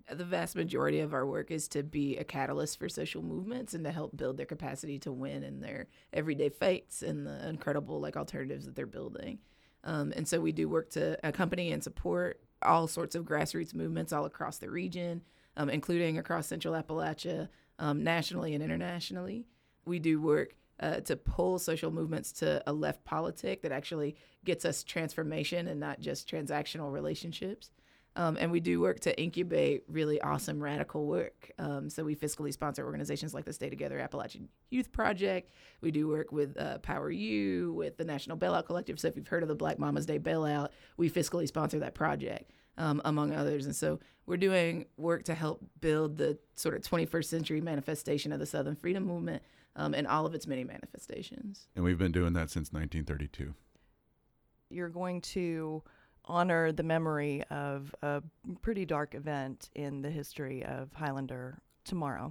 The vast majority of our work is to be a catalyst for social movements and to help build their capacity to win in their everyday fights and the incredible alternatives that they're building. And so we do work to accompany and support all sorts of grassroots movements all across the region, including across Central Appalachia, nationally and internationally. We do work to pull social movements to a left politic that actually gets us transformation and not just transactional relationships. And we do work to incubate really awesome radical work. So we fiscally sponsor organizations like the Stay Together Appalachian Youth Project. We do work with Power U, with the National Bailout Collective. So if you've heard of the Black Mama's Day Bailout, we fiscally sponsor that project, among others. And so we're doing work to help build the sort of 21st century manifestation of the Southern Freedom Movement and all of its many manifestations. And we've been doing that since 1932. You're going to honor the memory of a pretty dark event in the history of Highlander tomorrow.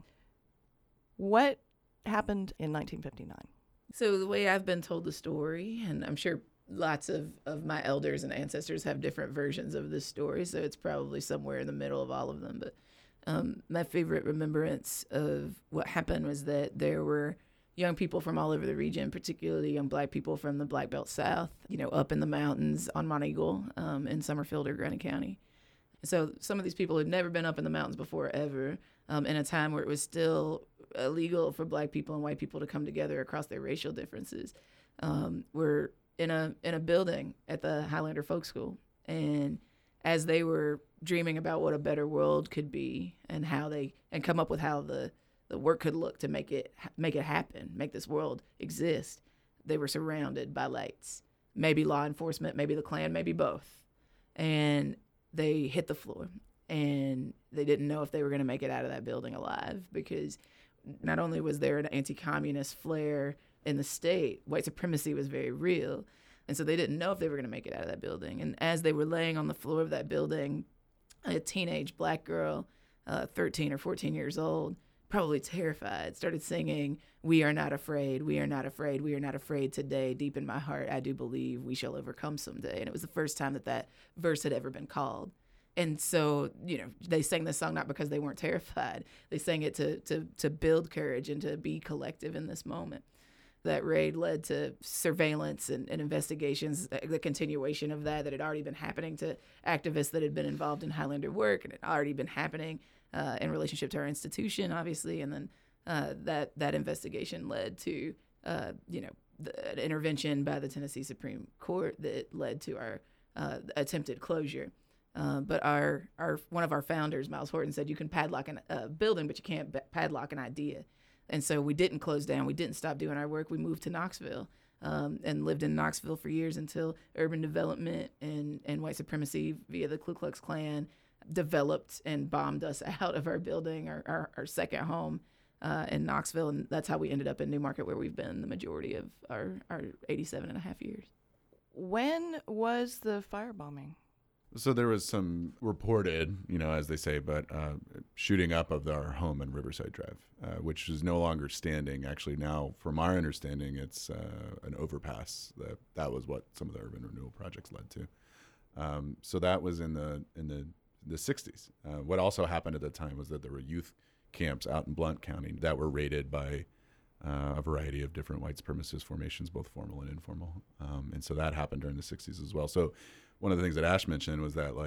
What happened in 1959? So the way I've been told the story, and I'm sure lots of my elders and ancestors have different versions of this story, so it's probably somewhere in the middle of all of them. But my favorite remembrance of what happened was that there were young people from all over the region, particularly young Black people from the Black Belt South, up in the mountains on Mount Eagle in Summerfield or Granite County. So some of these people had never been up in the mountains before ever, in a time where it was still illegal for Black people and white people to come together across their racial differences. Were in a building at the Highlander Folk School, and as they were dreaming about what a better world could be and come up with how the work could look to make it happen, make this world exist, they were surrounded by lights, maybe law enforcement, maybe the Klan, maybe both. And they hit the floor, and they didn't know if they were going to make it out of that building alive, because not only was there an anti-communist flare in the state, white supremacy was very real. And so they didn't know if they were going to make it out of that building. And as they were laying on the floor of that building, a teenage Black girl, 13 or 14 years old, probably terrified, started singing, "We are not afraid, we are not afraid, we are not afraid today. Deep in my heart, I do believe we shall overcome someday." And it was the first time that verse had ever been called. And so, they sang this song not because they weren't terrified. They sang it to build courage and to be collective in this moment. That raid led to surveillance and investigations, the continuation of that had already been happening to activists that had been involved in Highlander work, and it had already been happening in relationship to our institution, obviously. And then that investigation led to, an intervention by the Tennessee Supreme Court that led to our attempted closure. But one of our founders, Miles Horton, said you can padlock a building, but you can't padlock an idea. And so we didn't close down. We didn't stop doing our work. We moved to Knoxville and lived in Knoxville for years until urban development and white supremacy via the Ku Klux Klan developed and bombed us out of our building, our second home in Knoxville. And that's how we ended up in Newmarket, where we've been the majority of our 87 and a half years. When was the firebombing? So there was some reported, as they say, but shooting up of our home in Riverside Drive, which is no longer standing. Actually, now, from our understanding, it's an overpass. That was what some of the urban renewal projects led to. So that was in the 60s. What also happened at the time was that there were youth camps out in Blount County that were raided by a variety of different white supremacist formations, both formal and informal. And so that happened during the 60s as well. So one of the things that Ash mentioned was that,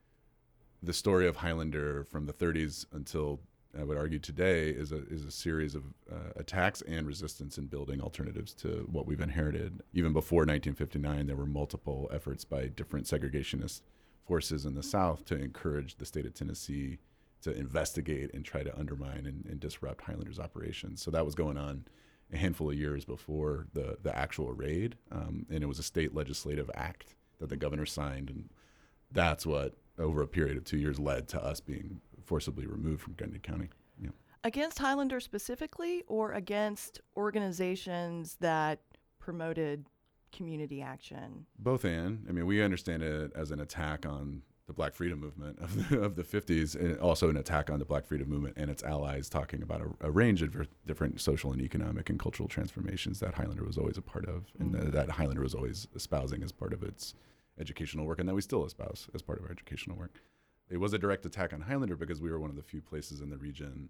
the story of Highlander from the 30s until, I would argue, today is a series of attacks and resistance in building alternatives to what we've inherited. Even before 1959, there were multiple efforts by different segregationist forces in the South to encourage the state of Tennessee to investigate and try to undermine and disrupt Highlander's operations. So that was going on a handful of years before the actual raid, and it was a state legislative act that the governor signed, and that's what, over a period of 2 years, led to us being forcibly removed from Gwinnett County. Yeah. Against Highlander specifically, or against organizations that promoted community action? Both and. I mean, we understand it as an attack on the Black Freedom Movement of the 50s, and also an attack on the Black Freedom Movement and its allies, talking about a range of different social and economic and cultural transformations that Highlander was always a part of, and that Highlander was always espousing as part of its educational work, and that we still espouse as part of our educational work. it was a direct attack on Highlander because we were one of the few places in the region,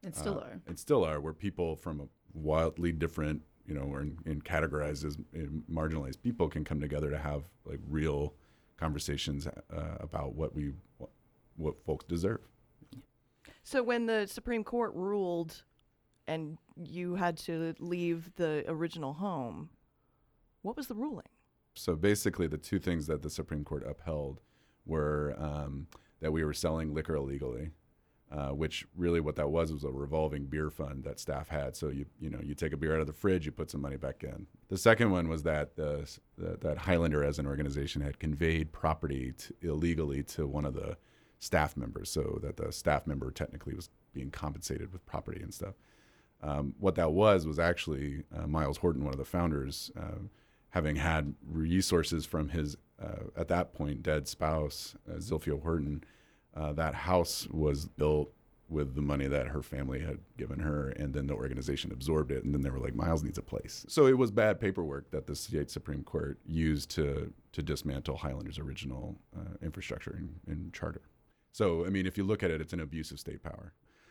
and still are, where people from a wildly different, or in categorized as marginalized people can come together to have like real conversations about what folks deserve. So when the Supreme Court ruled and you had to leave the original home, what was the ruling? So basically the two things that the Supreme Court upheld were that we were selling liquor illegally, which really what that was a revolving beer fund that staff had. So you take a beer out of the fridge, you put some money back in. The second one was that that Highlander as an organization had conveyed property illegally to one of the staff members, so that the staff member technically was being compensated with property and stuff. What that was actually Miles Horton, one of the founders, having had resources from his, at that point, dead spouse, Zilphia Horton. That house was built with the money that her family had given her, and then the organization absorbed it, and then they were like, Miles needs a place. So it was bad paperwork that the state Supreme Court used to dismantle Highlander's original infrastructure and charter. So, I mean, if you look at it, it's an abuse of state power.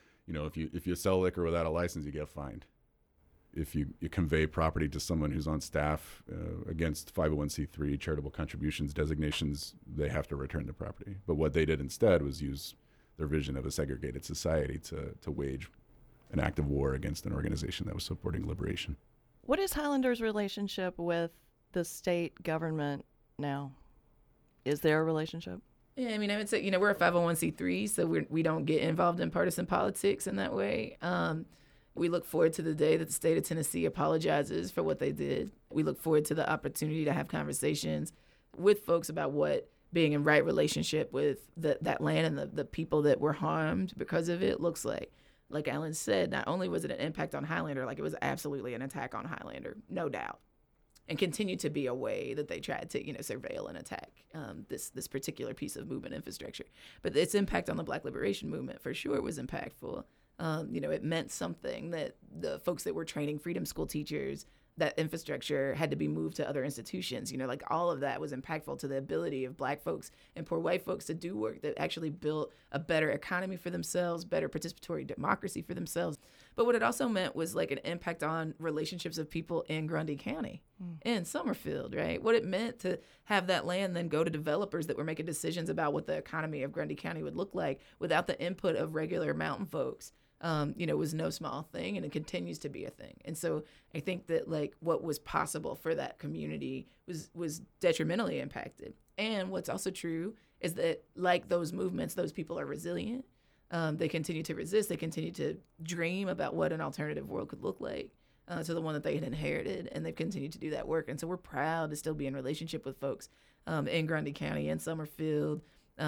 If you sell liquor without a license, you get fined. If you convey property to someone who's on staff against 501c3 charitable contributions designations, they have to return the property. But what they did instead was use their vision of a segregated society to wage an active war against an organization that was supporting liberation. What is Highlander's relationship with the state government now? Is there a relationship? Yeah, I mean, I would say, we're a 501c3, so we don't get involved in partisan politics in that way. We look forward to the day that the state of Tennessee apologizes for what they did. We look forward to the opportunity to have conversations with folks about what being in right relationship with that land and the people that were harmed because of it looks like. Like Alan said, not only was it an impact on Highlander, like it was absolutely an attack on Highlander, no doubt. And continued to be a way that they tried to, surveil and attack this particular piece of movement infrastructure. But its impact on the Black liberation movement, for sure, was impactful. It meant something that the folks that were training freedom school teachers, that infrastructure had to be moved to other institutions. Like all of that was impactful to the ability of Black folks and poor white folks to do work that actually built a better economy for themselves, better participatory democracy for themselves. But what it also meant was like an impact on relationships of people in Grundy County, in Summerfield, right? What it meant to have that land then go to developers that were making decisions about what the economy of Grundy County would look like without the input of regular mountain folks. Was no small thing, and it continues to be a thing. And so I think that like what was possible for that community was detrimentally impacted. And what's also true is that like those movements, those people are resilient. They continue to resist. They continue to dream about what an alternative world could look like to the one that they had inherited, and they've continued to do that work. And so we're proud to still be in relationship with folks in Grundy County and Summerfield,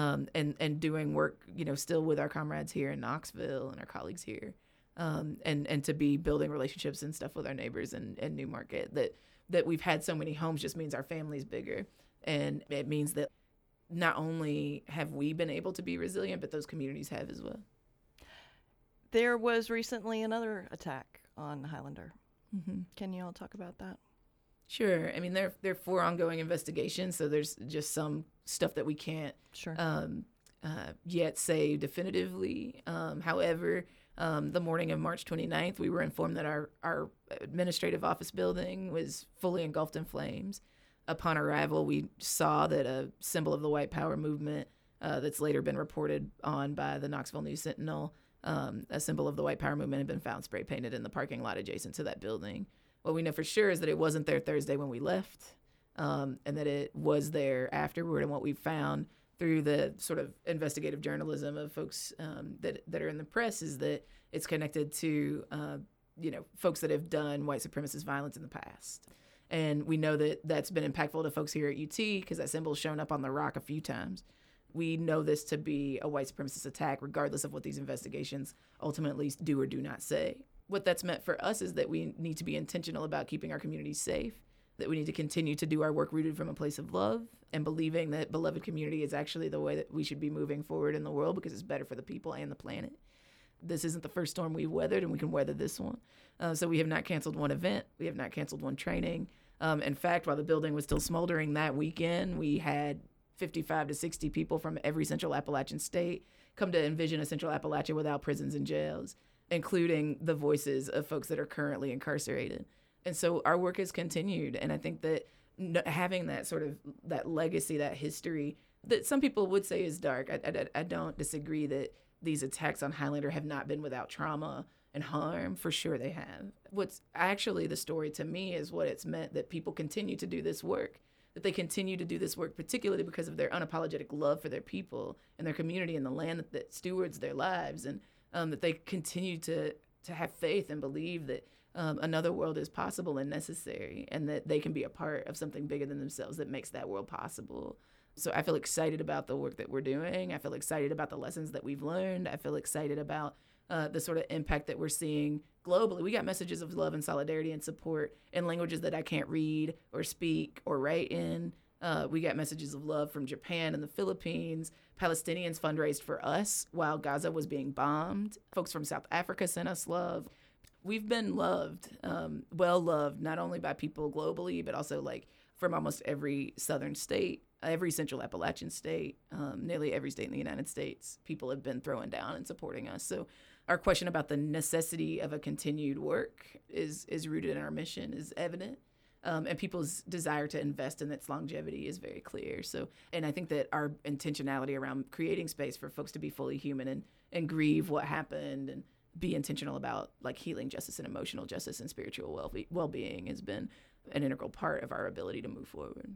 and doing work, still with our comrades here in Knoxville and our colleagues here, and to be building relationships and stuff with our neighbors in Newmarket. That we've had so many homes just means our family's bigger, and it means that not only have we been able to be resilient, but those communities have as well. There was recently another attack on Highlander. Mm-hmm. Can you all talk about that? Sure. I mean, there are 4 ongoing investigations, so there's just some stuff that we can't yet say definitively. However, the morning of March 29th, we were informed that our administrative office building was fully engulfed in flames. Upon arrival, we saw that a symbol of the white power movement that's later been reported on by the Knoxville News Sentinel, a symbol of the white power movement had been found spray painted in the parking lot adjacent to that building. What we know for sure is that it wasn't there Thursday when we left, and that it was there afterward. And what we found through the sort of investigative journalism of folks that are in the press is that it's connected to folks that have done white supremacist violence in the past. And we know that that's been impactful to folks here at UT because that symbol's shown up on the rock a few times. We know this to be a white supremacist attack, regardless of what these investigations ultimately do or do not say. What that's meant for us is that we need to be intentional about keeping our communities safe, that we need to continue to do our work rooted from a place of love and believing that beloved community is actually the way that we should be moving forward in the world because it's better for the people and the planet. This isn't the first storm we've weathered, and we can weather this one. So we have not canceled one event. We have not canceled one training. In fact, while the building was still smoldering that weekend, we had 55 to 60 people from every Central Appalachian state come to envision a Central Appalachia without prisons and jails, including the voices of folks that are currently incarcerated. And so our work has continued. And I think that having that sort of that legacy, that history that some people would say is dark, I don't disagree that these attacks on Highlander have not been without trauma and harm. For sure they have. What's actually the story to me is what it's meant that people continue to do this work, that they continue to do this work, particularly because of their unapologetic love for their people and their community and the land that stewards their lives, and that they continue to have faith and believe that another world is possible and necessary, and that they can be a part of something bigger than themselves that makes that world possible. So I feel excited about the work that we're doing. I feel excited about the lessons that we've learned. I feel excited about the sort of impact that we're seeing globally. We got messages of love and solidarity and support in languages that I can't read or speak or write in. We got messages of love from Japan and the Philippines. Palestinians fundraised for us while Gaza was being bombed. Folks from South Africa sent us love. We've been loved, well loved, not only by people globally, but also like from almost every southern state, every Central Appalachian state, nearly every state in the United States. People have been throwing down and supporting us. So our question about the necessity of a continued work is rooted in our mission, is evident. And people's desire to invest in its longevity is very clear. So, and I think that our intentionality around creating space for folks to be fully human and grieve what happened and be intentional about like healing justice and emotional justice and spiritual well-being has been an integral part of our ability to move forward.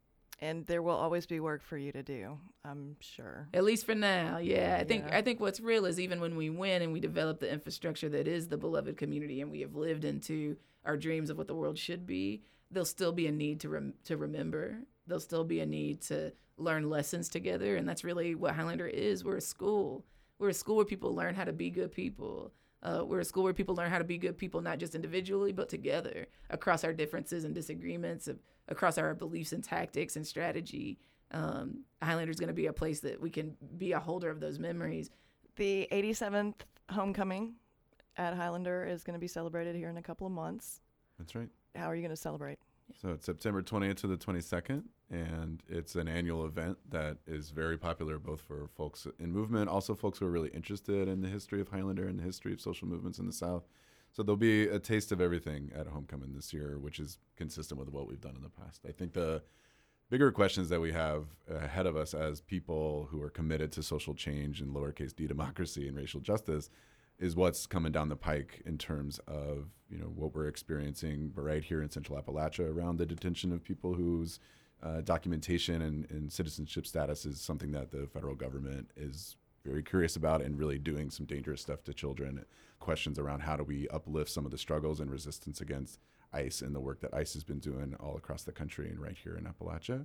And there will always be work for you to do, I'm sure. At least for now, yeah. I think what's real is even when we win and we develop the infrastructure that is the beloved community and we have lived into our dreams of what the world should be, there'll still be a need to remember. There'll still be a need to learn lessons together, and that's really what Highlander is. We're a school. We're a school where people learn how to be good people. We're a school where people learn how to be good people, not just individually, but together across our differences and disagreements, across our beliefs and tactics and strategy. Highlander is going to be a place that we can be a holder of those memories. The 87th homecoming at Highlander is going to be celebrated here in a couple of months. That's right. How are you going to celebrate? So it's September 20th to the 22nd, and it's an annual event that is very popular both for folks in movement, also folks who are really interested in the history of Highlander and the history of social movements in the South. So there'll be a taste of everything at Homecoming this year, which is consistent with what we've done in the past. I think the bigger questions that we have ahead of us as people who are committed to social change and lowercase d democracy and racial justice is what's coming down the pike in terms of, you know, what we're experiencing right here in Central Appalachia around the detention of people whose documentation and citizenship status is something that the federal government is very curious about and really doing some dangerous stuff to children. Questions around how do we uplift some of the struggles and resistance against ICE and the work that ICE has been doing all across the country and right here in Appalachia.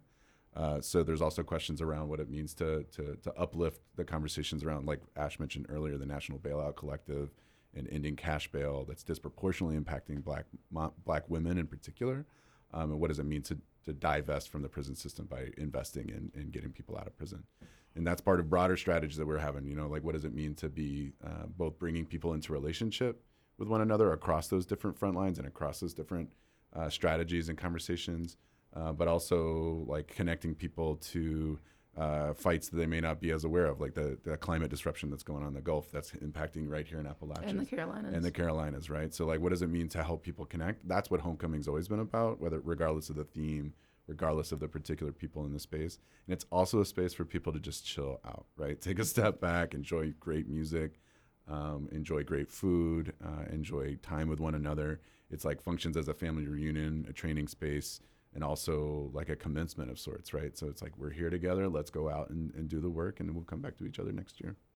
So there's also questions around what it means to uplift the conversations around, like Ash mentioned earlier, the National Bailout Collective and ending cash bail that's disproportionately impacting black women in particular. And what does it mean to divest from the prison system by investing in getting people out of prison? And that's part of broader strategies that we're having, you know, like what does it mean to be both bringing people into relationship with one another across those different front lines and across those different strategies and conversations, but also like connecting people to fights that they may not be as aware of, like the climate disruption that's going on in the Gulf that's impacting right here in Appalachia. And the Carolinas. And the Carolinas, right? So like what does it mean to help people connect? That's what Homecoming's always been about, regardless of the theme, regardless of the particular people in the space. And it's also a space for people to just chill out, right? Take a step back, enjoy great music, enjoy great food, enjoy time with one another. It's like functions as a family reunion, a training space, and also like a commencement of sorts, right? So it's like we're here together, let's go out and do the work, and then we'll come back to each other next year.